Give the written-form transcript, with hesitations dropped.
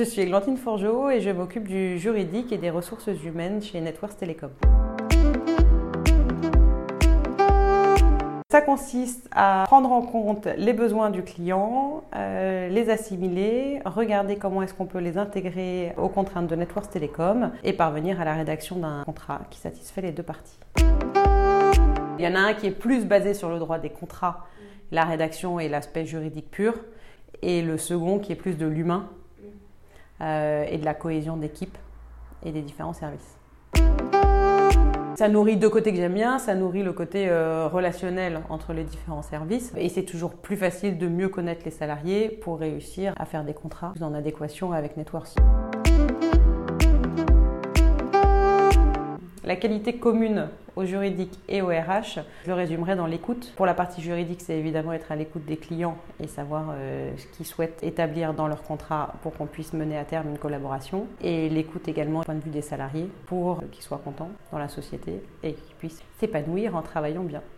suis Églantine Forgeot et je m'occupe du juridique et des ressources humaines chez Networks Télécom. Ça consiste à prendre en compte les besoins du client, les assimiler, regarder comment est-ce qu'on peut les intégrer aux contraintes de Networks Télécom et parvenir à la rédaction d'un contrat qui satisfait les deux parties. Il y en a un qui est plus basé sur le droit des contrats, la rédaction et l'aspect juridique pur, et le second qui est plus de l'humain et de la cohésion d'équipe et des différents services. Ça nourrit deux côtés que j'aime bien, ça nourrit le côté relationnel entre les différents services et c'est toujours plus facile de mieux connaître les salariés pour réussir à faire des contrats plus en adéquation avec Networks. La qualité commune au juridique et au RH, je le résumerai dans l'écoute. Pour la partie juridique, c'est évidemment être à l'écoute des clients et savoir ce qu'ils souhaitent établir dans leur contrat pour qu'on puisse mener à terme une collaboration. Et l'écoute également du point de vue des salariés pour qu'ils soient contents dans la société et qu'ils puissent s'épanouir en travaillant bien.